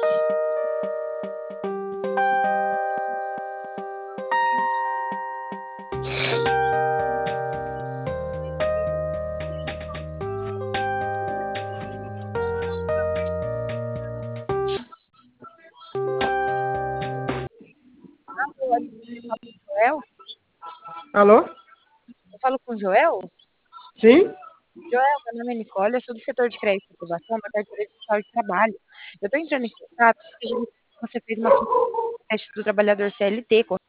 Joel? Alô? Eu falo com o Joel? Sim? Joel, meu nome é Nicole, eu sou do setor de crédito e aprovação da carteira digital de trabalho. Eu estou entrando em contato porque já vi que você fez uma teste do trabalhador CLT,